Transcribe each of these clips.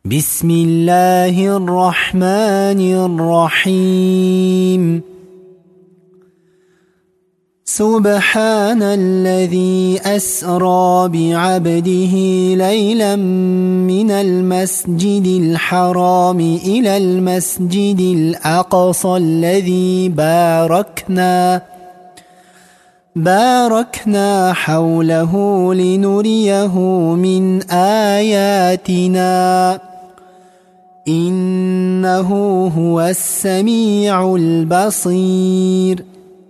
بسم الله الرحمن الرحيم. سبحان الذي أسرى بعبده ليلا من المسجد الحرام إلى المسجد الأقصى الذي باركنا حوله لنريه من آياتنا إنه هو السميع البصير.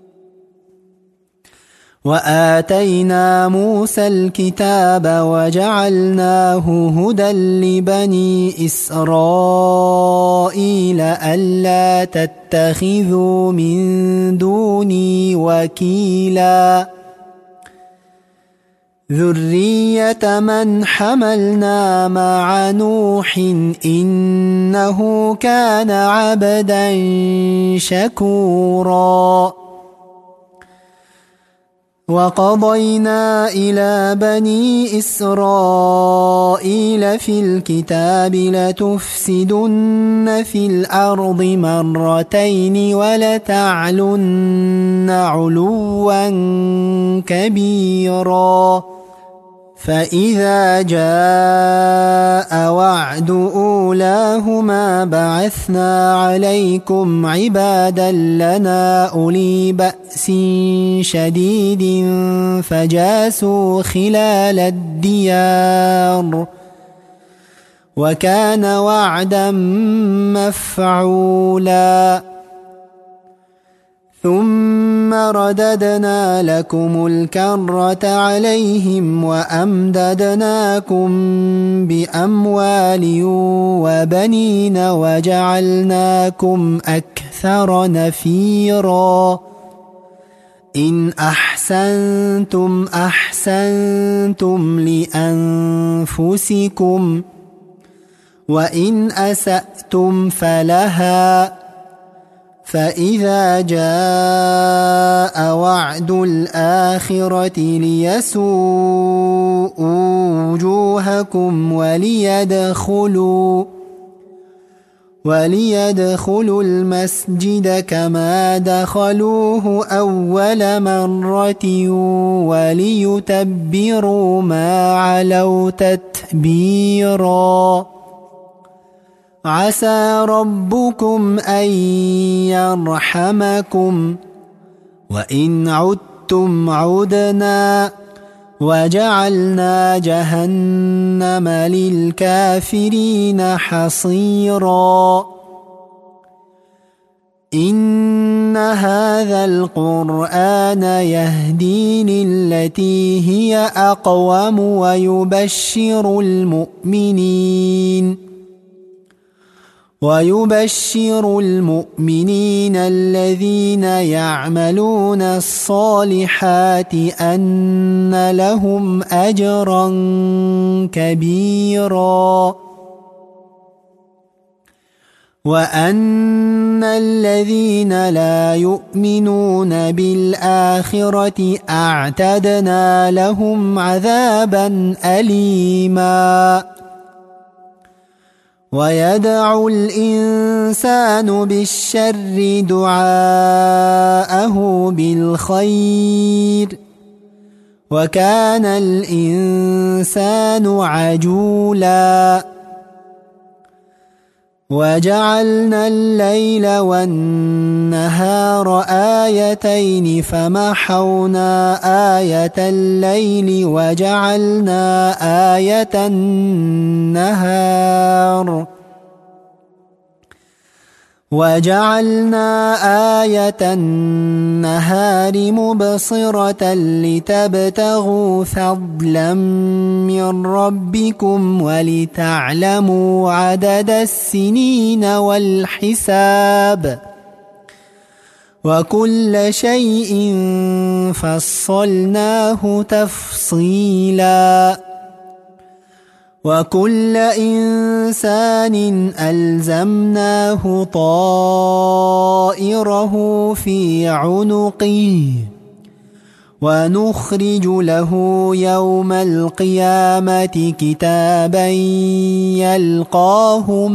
وآتينا موسى الكتاب وجعلناه هدى لبني إسرائيل ألا تتخذوا من دوني وكيلا ذرية من حملنا مع نوح إنه كان عبدا شكورا. وقضينا إلى بني إسرائيل في الكتاب لتفسدن في الأرض مرتين ولتعلن علوا كبيرا. فإذا جاء وعد أولاهما بعثنا عليكم عبادا لنا أولي بأس شديد فجاسوا خلال الديار وكان وعدا مفعولا. ثم رددنا لكم الكرة عليهم وأمددناكم بأموال وبنين وجعلناكم أكثر نفيرا. إن أحسنتم أحسنتم لأنفسكم وإن أسأتم فلها. فإذا جاء وعد الآخرة ليسوءوا وجوهكم وليدخلوا المسجد كما دخلوه أول مرة وليتبروا ما علوا تتبيرا. عسى ربكم أن يرحمكم وإن عدتم عدنا وجعلنا جهنم للكافرين حصيرا. إن هذا القرآن يهدي للتي هي أقوم ويبشر المؤمنين الذين يعملون الصالحات أن لهم أجرا كبيرا. وأن الذين لا يؤمنون بالآخرة أعتدنا لهم عذابا أليما. ويدعو الإنسان بالشر دعاءه بالخير وكان الإنسان عجولا. وجعلنا الليل والنهار آيتين فمحونا آية الليل وجعلنا آية النهار مبصرة لتبتغوا فضلا من ربكم ولتعلموا عدد السنين والحساب وكل شيء فصلناه تفصيلا. وكل إنسان ألزمناه طائره في عنقه ونخرج له يوم القيامة كتابا يلقاه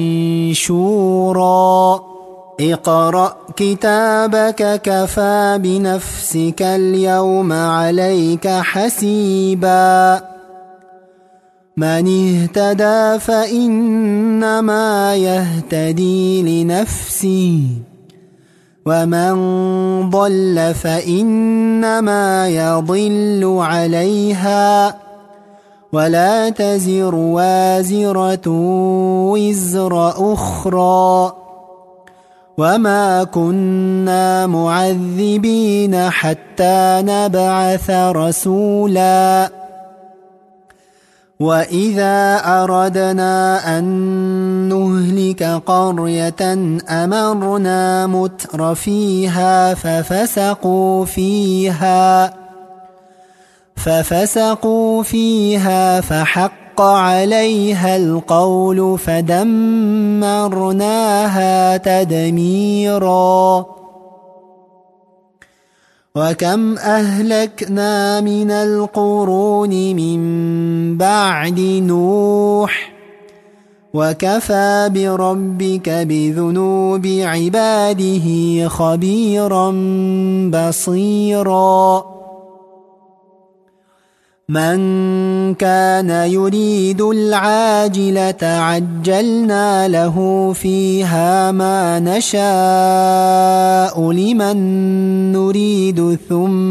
منشورا اقرأ كتابك كفى بنفسك اليوم عليك حسيبا من اهتدى فإنما يهتدي لنفسه ومن ضل فإنما يضل عليها ولا تزر وازرة وزر أخرى وما كنا معذبين حتى نبعث رسولا وإذا أردنا أن نهلك قرية أمرنا متر فيها ففسقوا فيها فحق عليها القول فدمرناها تدميرا وكم أهلكنا من القرون من بعد نوح وكفى بربك بذنوب عباده خبيرا بصيرا من كان يريد العاجلة عجلنا له فيها ما نشاء لمن نريد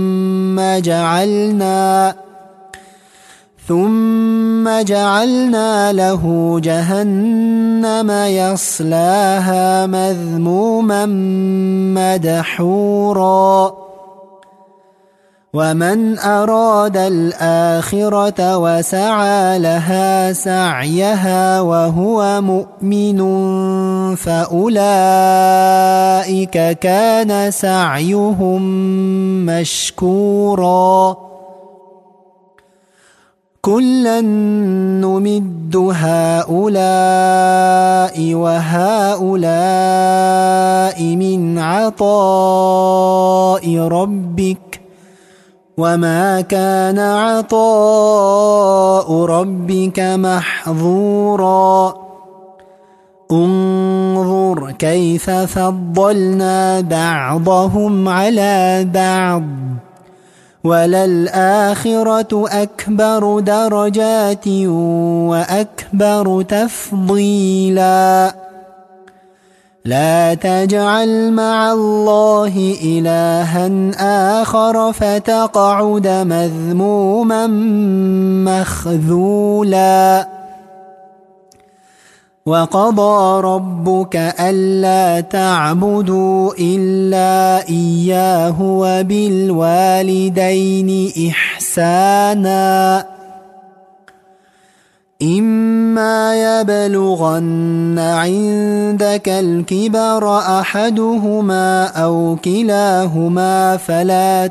ثم جعلنا له جهنم يصلاها مذموما مدحورا ومن أراد الآخرة وسعى لها سعيها وهو مؤمن فأولئك كان سعيهم مشكورا كلا نمد هؤلاء وهؤلاء من عطاء ربك وما كان عطاء ربك محظورا انظر كيف فضلنا بعضهم على بعض وللآخرة أكبر درجات وأكبر تفضيلا لا تجعل مع الله إلها آخر فتقعد مذموما مخذولا وقضى ربك ألا تعبدوا إلا إياه وبالوالدين إحسانا إما يبلغن عندك الكبر أحدهما أو كلاهما فلا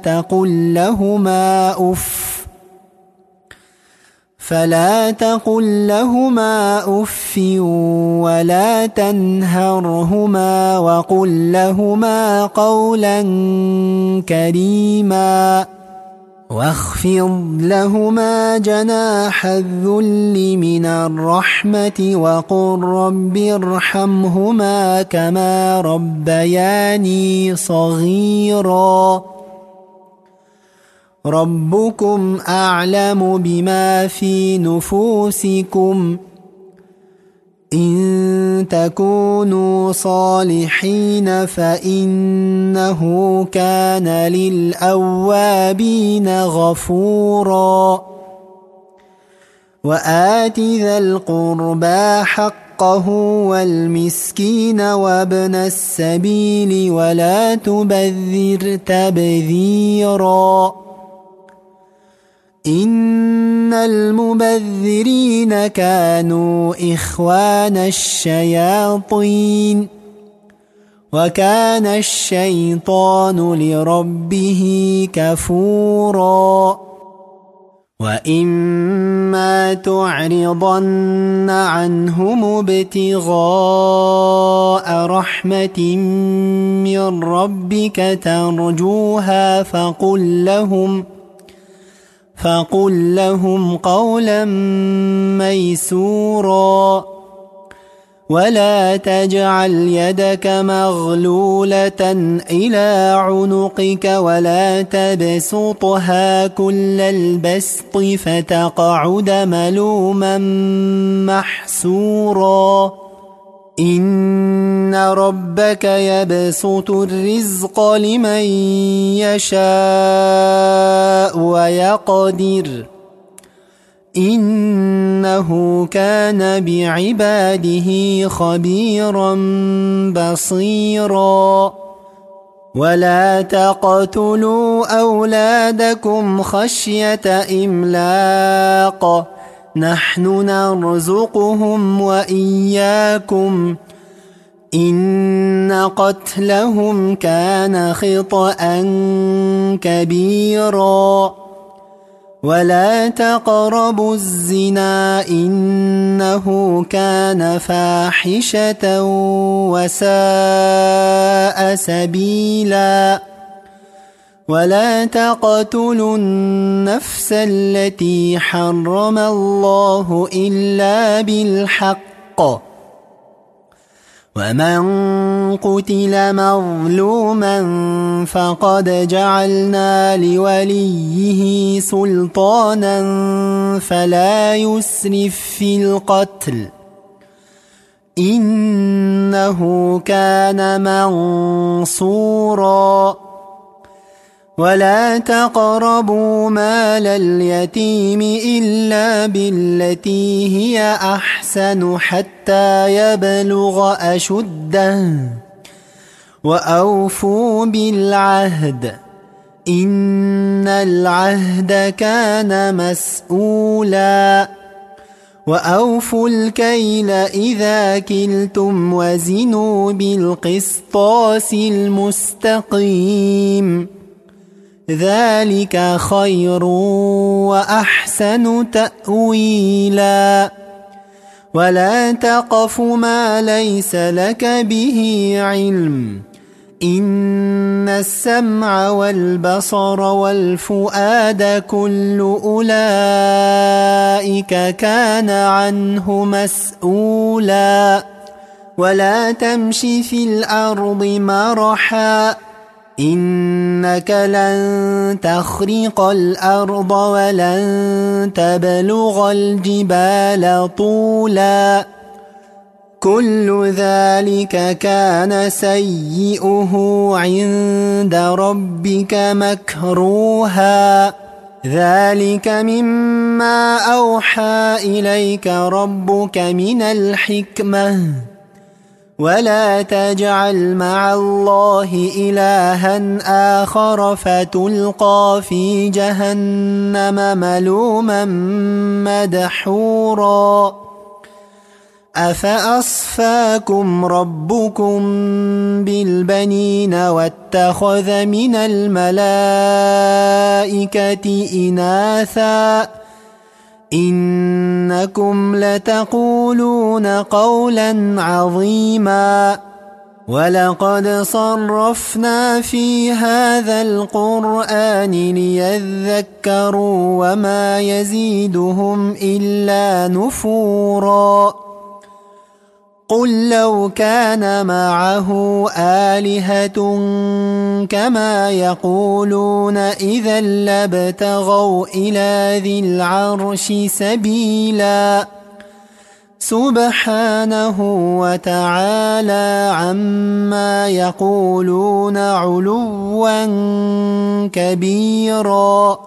تقل لهما أف ولا تنهرهما وقل لهما قولا كريما واخفض لهما جناح الذل من الرحمة وقل رب ارحمهما كما ربياني صغيرا ربكم أعلم بما في نفوسكم إن تكونوا صالحين فإنه كان للأوابين غفورا وآت ذا القربى حقه والمسكين وابن السبيل ولا تبذر تبذيرا إن المبذرين كانوا إخوان الشياطين وكان الشيطان لربه كفورا وإما تعرضن عنهم ابتغاء رحمة من ربك ترجوها فقل لهم قولا ميسورا ولا تجعل يدك مغلولة إلى عنقك ولا تبسطها كل البسط فتقعد ملوما محسورا إن ربك يبسط الرزق لمن يشاء ويقدر إنه كان بعباده خبيرا بصيرا ولا تقتلوا أولادكم خشية إملاق نحن نرزقهم وإياكم إن قتلهم كان خطأ كبيرا ولا تقربوا الزنا إنه كان فاحشة وساء سبيلا ولا تقتلوا النفس التي حرم الله إلا بالحق ومن قتل مظلوما فقد جعلنا لوليه سلطانا فلا يسرف في القتل إنه كان منصورا ولا تقربوا مال اليتيم إلا بالتي هي أحسن حتى يبلغ أشده وأوفوا بالعهد إن العهد كان مسؤولا وأوفوا الكيل إذا كلتم وزنوا بالقسطاس المستقيم ذلك خير وأحسن تأويلا ولا تقف ما ليس لك به علم إن السمع والبصر والفؤاد كل أولئك كان عنه مسؤولا ولا تمش في الأرض مرحا إنك لن تخرق الأرض ولن تبلغ الجبال طولا كل ذلك كان سيئه عند ربك مكروها ذلك مما أوحى إليك ربك من الحكمة ولا تجعل مع الله إلها آخر فتلقى في جهنم ملوما مدحورا أفأصفاكم ربكم بالبنين واتخذ من الملائكة إناثا إنكم لتقولون قولا عظيما ولقد صرفنا في هذا القرآن ليذكروا وما يزيدهم إلا نفورا قل لو كان معه آلهة كما يقولون إذا لابتغوا إلى ذي العرش سبيلا سبحانه وتعالى عما يقولون علوا كبيرا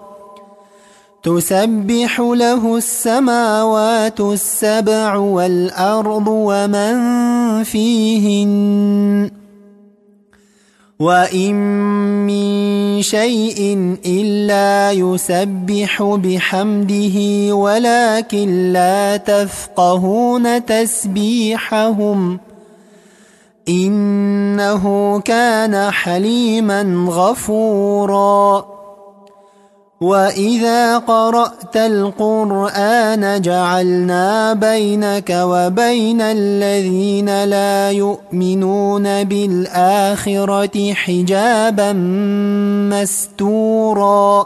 تسبح له السماوات السبع والأرض ومن فيهن وإن من شيء إلا يسبح بحمده ولكن لا تفقهون تسبيحهم إنه كان حليما غفورا وإذا قرأت القرآن جعلنا بينك وبين الذين لا يؤمنون بالآخرة حجابا مستورا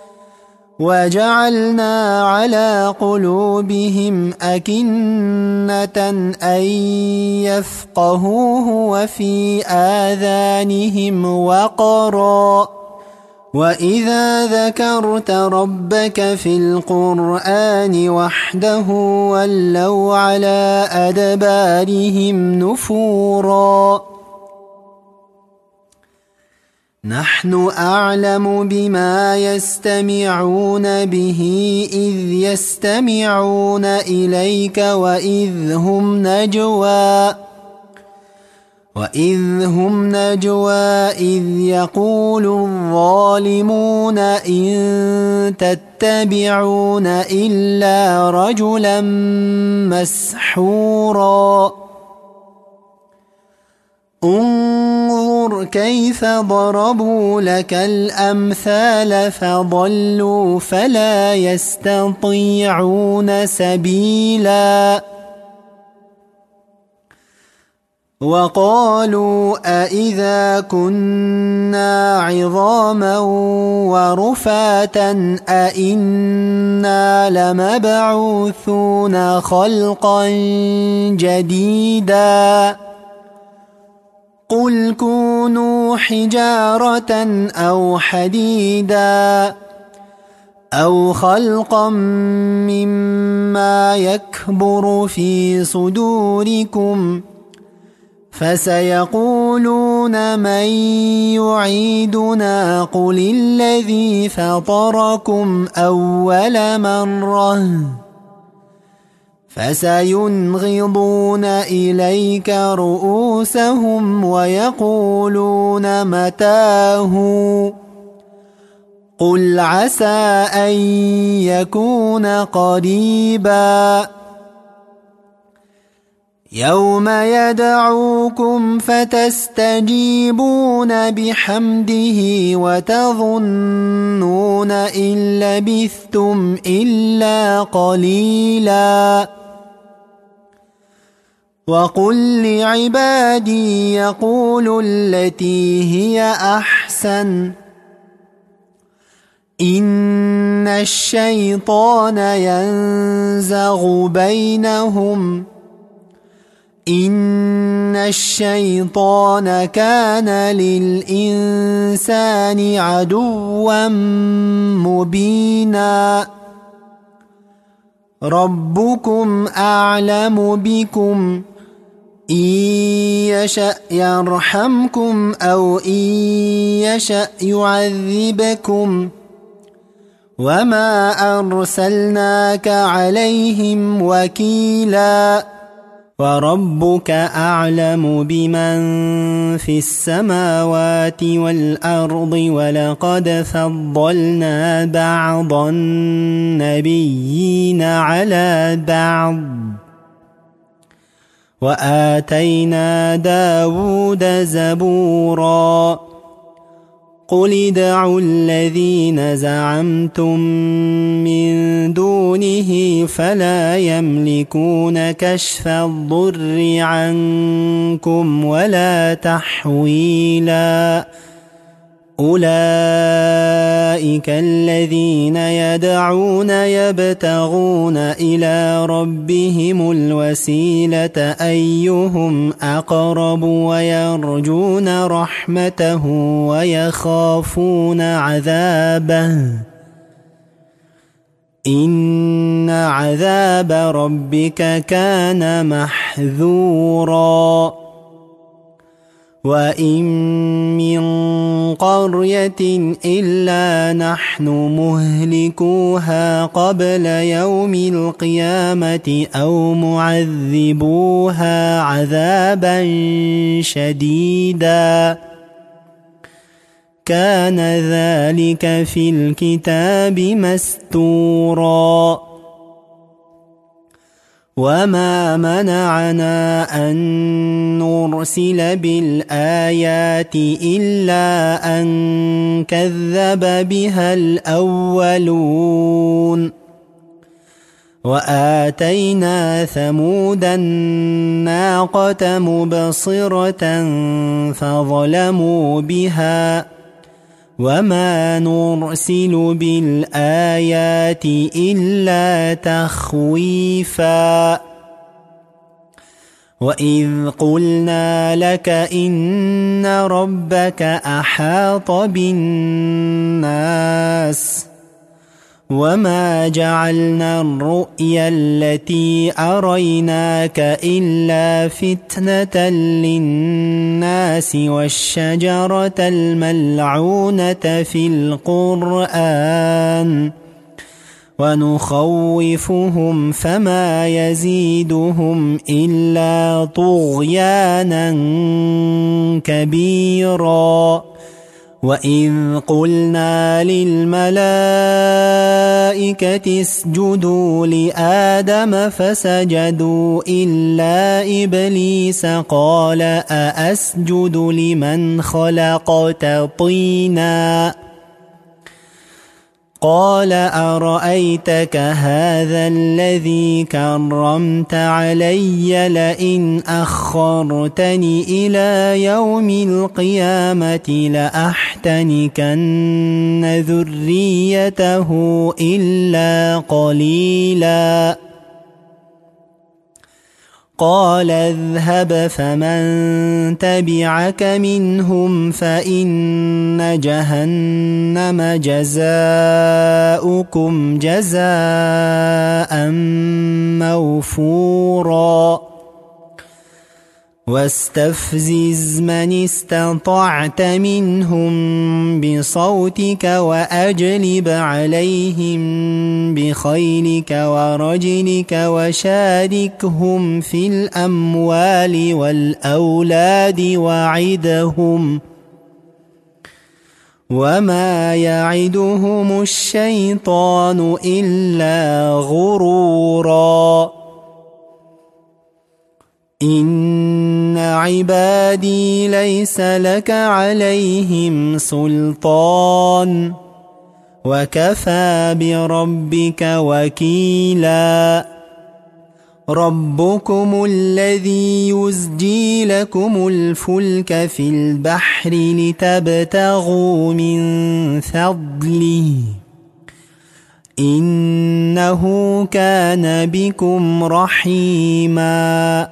وجعلنا على قلوبهم أكنة أن يفقهوه وفي آذانهم وقرا وإذا ذكرت ربك في القرآن وحده ولوا على أدبارهم نفورا نحن أعلم بما يستمعون به إذ يستمعون إليك وإذ هم نجوى إذ يقول الظالمون إن تتبعون إلا رجلا مسحورا انظر كيف ضربوا لك الأمثال فضلوا فلا يستطيعون سبيلا وقالوا أإذا كنا عظاما ورفاتا أإنا لمبعوثون خلقا جديدا قل كونوا حجارة أو حديدا أو خلقا مما يكبر في صدوركم فسيقولون من يعيدنا قل الذي فطركم أول مرة فسينغضون إليك رؤوسهم ويقولون متاه قل عسى أن يكون قريبا يوم يدعوكم فتستجيبون بحمده وتظنون إن لبثتم إلا قليلا وقل لعبادي يقولوا التي هي أحسن إن الشيطان ينزغ بينهم إن الشيطان كان للإنسان عدوا مبينا ربكم أعلم بكم إن يشأ يرحمكم أو إن يشأ يعذبكم وما أرسلناك عليهم وكيلا وربك أعلم بمن في السماوات والأرض ولقد فضلنا بعض النبيين على بعض وآتينا داود زبورا قل ادعوا الذين زعمتم من دونه فلا يملكون كشف الضر عنكم ولا تحويلا أولئك الذين يدعون يبتغون إلى ربهم الوسيلة أيهم أقرب ويرجون رحمته ويخافون عذابه إن عذاب ربك كان محذورا وإن من قرية إلا نحن مهلكوها قبل يوم القيامة أو معذبوها عذابا شديدا كان ذلك في الكتاب مستورا وما منعنا أن نرسل بالآيات إلا أن كذب بها الأولون وآتينا ثمود الناقة مبصرة فظلموا بها وما نرسل بالآيات إلا تخويفا وإذ قلنا لك إن ربك أحاط بالناس وما جعلنا الرؤيا التي أريناك إلا فتنة للناس والشجرة الملعونة في القرآن ونخوفهم فما يزيدهم إلا طغيانا كبيرا وإذ قلنا للملائكة اسجدوا لآدم فسجدوا إلا إبليس قال أأسجد لمن خلقت طينا قال أرأيتك هذا الذي كرمت علي لئن أخرتني إلى يوم القيامة لأحتنكن ذريته إلا قليلا قال اذهب فمن تبعك منهم فإن جهنم جزاؤكم جزاء موفورا واستفزز من استطعت منهم بصوتك وأجلب عليهم بخيلك ورجلك وشاركهم في الأموال والأولاد وعدهم وما يعدهم الشيطان إلا غرورا إن عبادي ليس لك عليهم سلطان وكفى بربك وكيلا ربكم الذي يزجي لكم الفلك في البحر لتبتغوا من فضله إنه كان بكم رحيما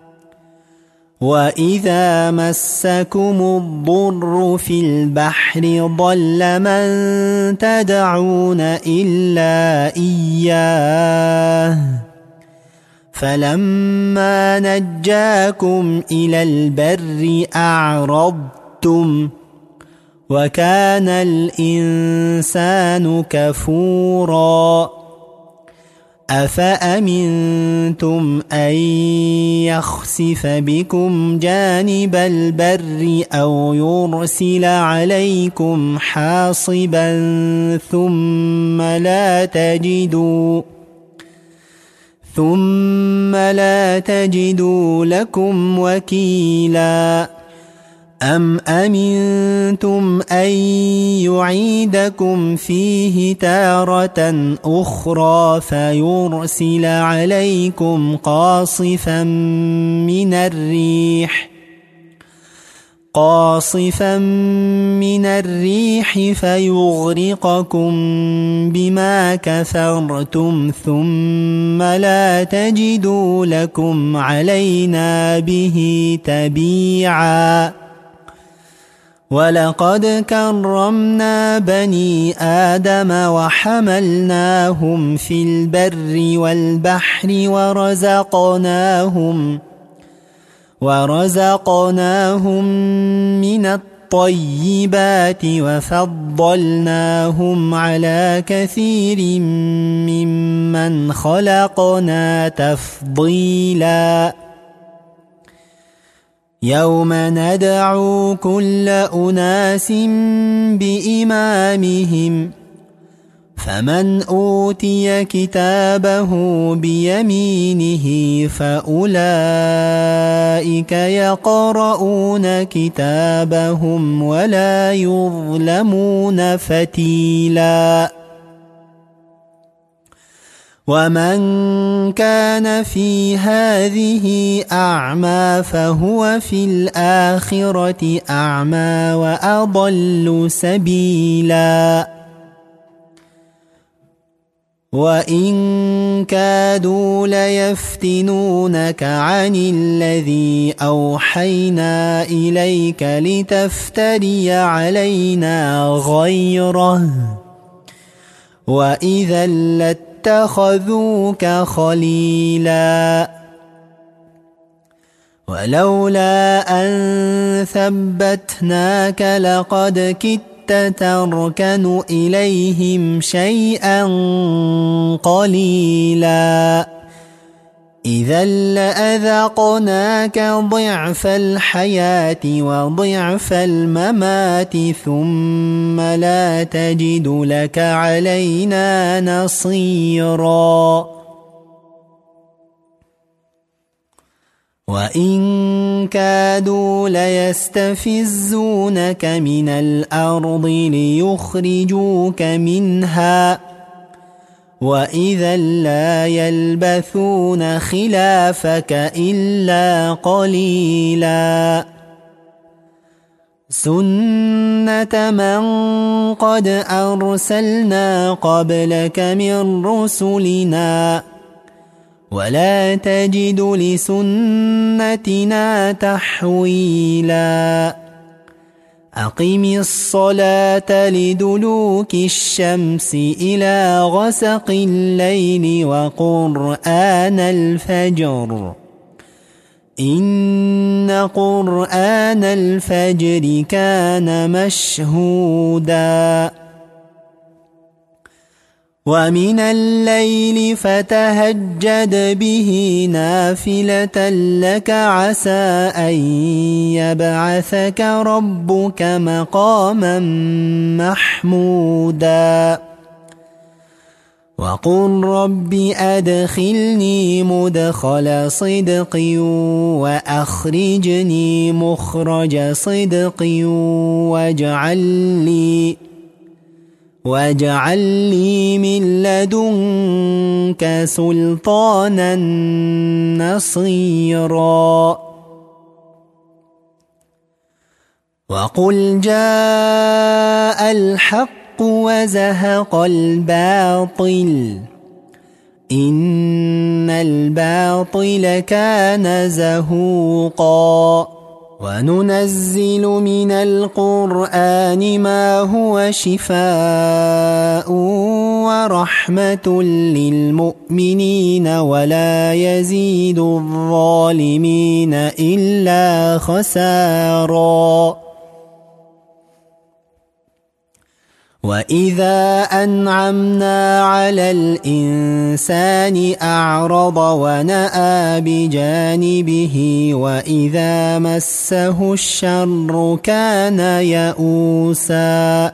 وإذا مسكم الضر في البحر ضل من تدعون إلا إياه فلما نجاكم إلى البر أعرضتم وكان الإنسان كفورا أفأمنتم أن يخسف بكم جانب البر أو يرسل عليكم حاصبا ثم لا تجدوا لكم وكيلا أم أمنتم أن يعيدكم فيه تارة أخرى فيرسل عليكم قاصفا من الريح فيغرقكم بما كفرتم ثم لا تجدوا لكم علينا به تبيعا ولقد كرمنا بني آدم وحملناهم في البر والبحر ورزقناهم من الطيبات وفضلناهم على كثير ممن خلقنا تفضيلا يوم ندعو كل أناس بإمامهم فمن أوتي كتابه بيمينه فأولئك يقرؤون كتابهم ولا يظلمون فتيلا ومن كان في هذه أعمى فهو في الآخرة أعمى وأضل سبيلا وإن كادوا ليفتنونك عن الذي أوحينا إليك لتفتري علينا غيره وإذا لاتخذوك خليلا ولولا أن ثبتناك لقد كدت تركن إليهم شيئا قليلا إذا لأذقناك ضعف الحياة وضعف الممات ثم لا تجد لك علينا نصيرا وإن كادوا ليستفزونك من الأرض ليخرجوك منها وإذا لا يلبثون خلافك إلا قليلا سنة من قد أرسلنا قبلك من رسلنا ولا تجد لسنتنا تحويلا أقم الصلاة لدلوك الشمس إلى غسق الليل وقرآن الفجر إن قرآن الفجر كان مشهودا ومن الليل فتهجد به نافلة لك عسى أن يبعثك ربك مقاما محمودا وقل رب أدخلني مدخل صدق وأخرجني مخرج صدق واجعل لي من لدنك سلطانا نصيرا وقل جاء الحق وزهق الباطل إن الباطل كان زهوقا وننزل من القرآن ما هو شفاء ورحمة للمؤمنين ولا يزيد الظالمين إلا خسارا وإذا أنعمنا على الإنسان أعرض ونأى بجانبه وإذا مسه الشر كان يئوسا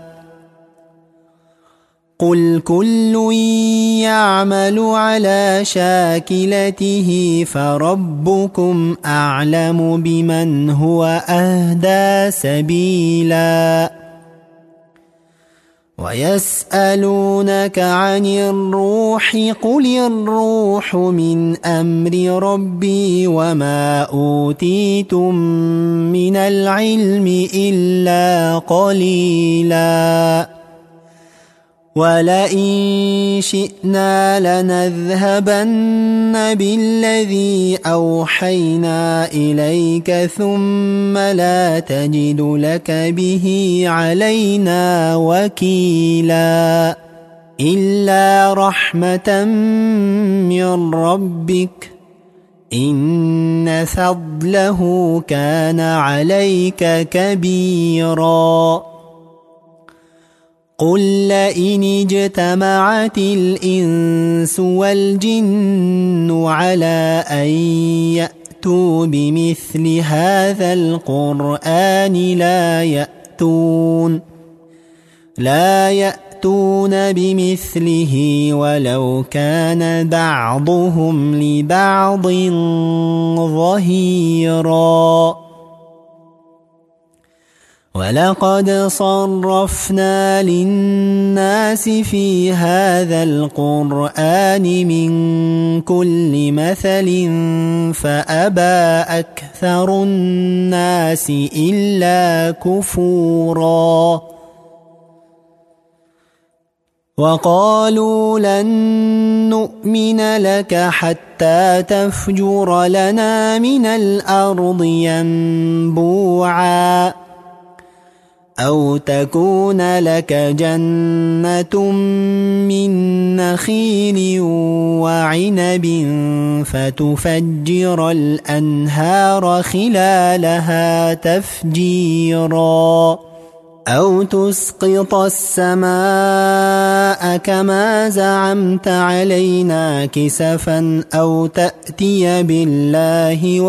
قل كل يعمل على شاكلته فربكم أعلم بمن هو أهدى سبيلا ويسألونك عن الروح قل الروح من أمر ربي وما أوتيتم من العلم إلا قليلا ولئن شئنا لنذهبن بالذي أوحينا إليك ثم لا تجد لك به علينا وكيلا إلا رحمة من ربك إن فضله كان عليك كبيرا قل لئن اجتمعت الإنس والجن على أن يأتوا بمثل هذا القرآن لا يأتون يأتون بمثله ولو كان بعضهم لبعض ظهيرا ولقد صرفنا للناس في هذا القرآن من كل مثل فأبى أكثر الناس إلا كفورا وقالوا لن نؤمن لك حتى تفجر لنا من الأرض ينبوعا أو تكون لك جنة من نخيل وعنب فتفجر الأنهار خلالها تفجيرا أو تسقط السماء كما زعمت علينا كسفا أو تأتي بالله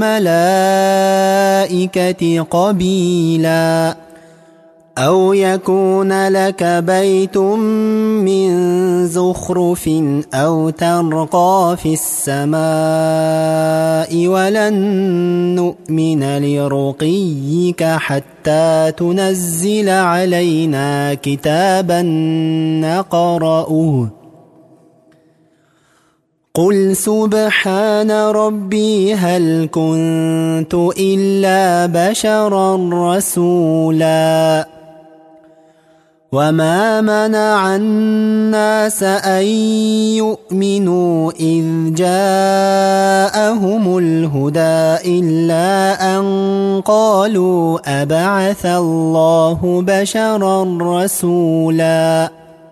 والملائكة قبيلا أو يكون لك بيت من زخرف أو ترقى في السماء ولن نؤمن لرقيك حتى تنزل علينا كتابا نقرأه قل سبحان ربي هل كنت إلا بشرا رسولا وما منع الناس أن يؤمنوا إذ جاءهم الهدى إلا أن قالوا أبعث الله بشرا رسولا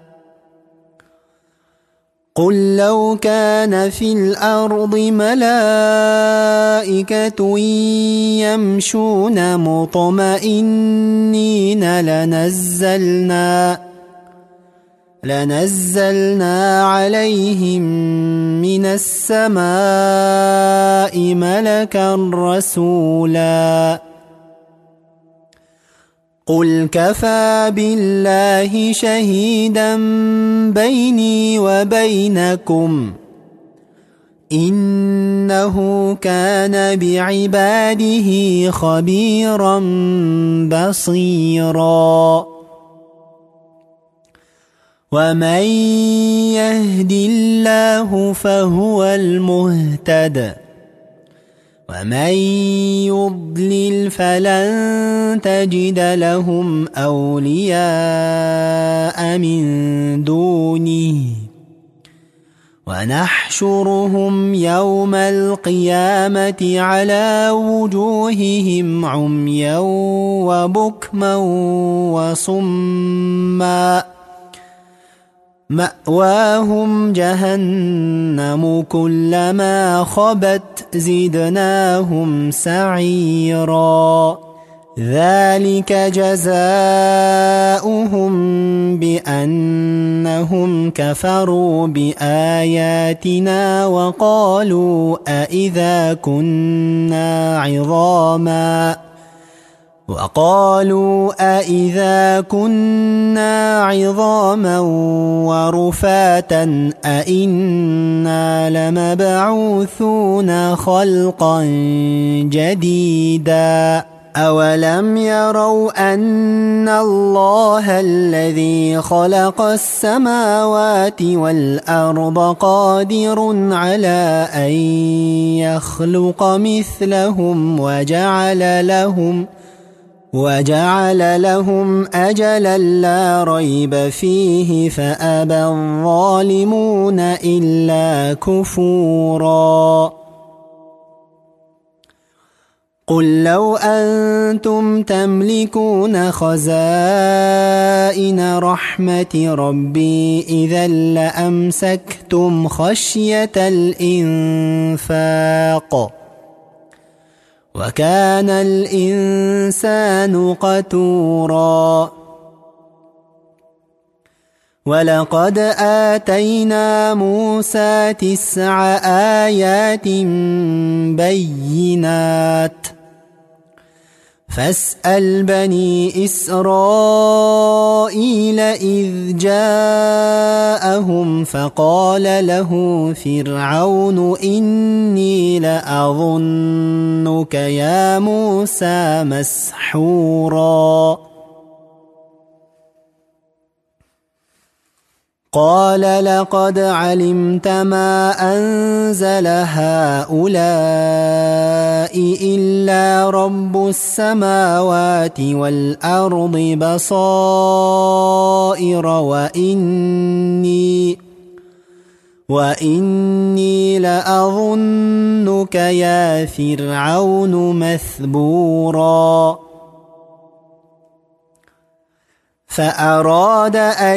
قل لو كان في الأرض ملائكة يمشون مطمئنين لنزلنا عليهم من السماء ملكا رسولا قل كفى بالله شهيدا بيني وبينكم إنه كان بعباده خبيرا بصيرا ومن يهد الله فهو المهتد ومن يضلل فلن تجد لهم أولياء من دونه ونحشرهم يوم القيامة على وجوههم عميا وبكما وصما مأواهم جهنم كلما خبت زدناهم سعيرا ذلك جزاؤهم بأنهم كفروا بآياتنا وقالوا أإذا كنا عظاما ورفاتا أإنا لمبعوثون خلقا جديدا أولم يروا أن الله الذي خلق السماوات والأرض قادر على أن يخلق مثلهم وجعل لهم أجلا لا ريب فيه فأبى الظالمون إلا كفورا قل لو أنتم تملكون خزائن رحمة ربي إذا لأمسكتم خشية الإنفاق وكان الإنسان قتورا ولقد آتينا موسى 9 آيات بينات فاسأل بني إسرائيل إذ جاءهم فقال له فرعون إني لأظنك يا موسى مسحورا قال لقد علمت ما أنزل هؤلاء إلا رب السماوات والأرض بصائر وإني لأظنك يا فرعون مثبورا فأراد أن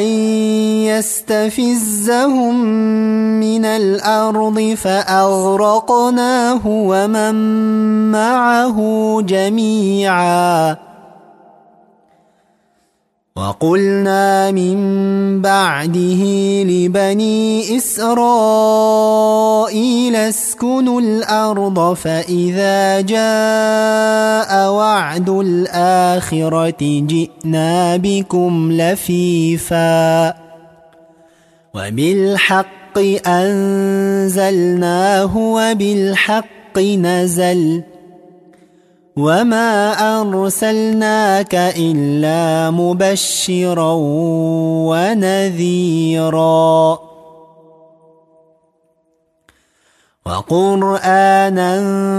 يستفزهم من الأرض فأغرقناه ومن معه جميعا وقلنا من بعده لبني إسرائيل اسكنوا الأرض فإذا جاء وعد الآخرة جئنا بكم لفيفا وبالحق أنزلناه وبالحق نزل وما أرسلناك إلا مبشرا ونذيرا وقرآنا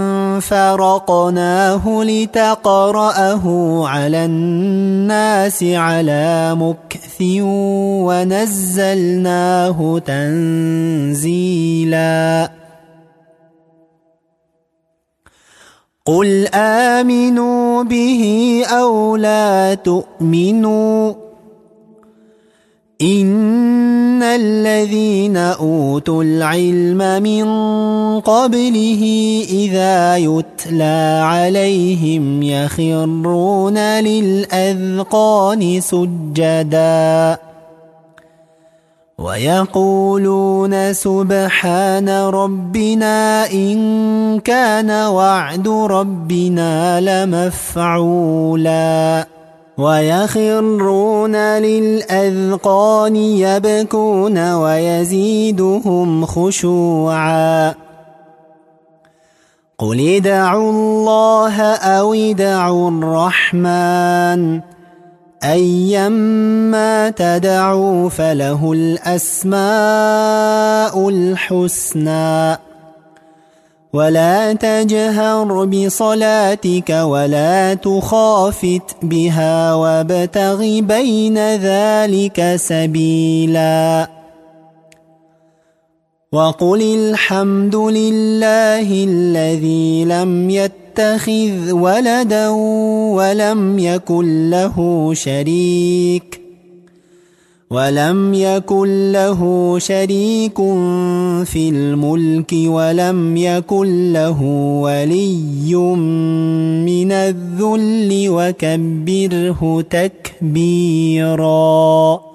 فرقناه لتقرأه على الناس على مكث ونزلناه تنزيلا قل آمنوا به أو لا تؤمنوا إن الذين أوتوا العلم من قبله إذا يتلى عليهم يخرون للأذقان سجدا ويقولون سبحان ربنا إن كان وعد ربنا لمفعولا ويخرون للأذقان يبكون ويزيدهم خشوعا قل ادعوا الله أو ادعوا الرحمن أيما تدعوا فله الأسماء الحسنى ولا تجهر بصلاتك ولا تخافت بها وابتغ بين ذلك سبيلا وقل الحمد لله الذي لم يتخذ ولدا ولم يكن له شريك في الملك ولم يكن له ولي من الذل وكبره تكبيرا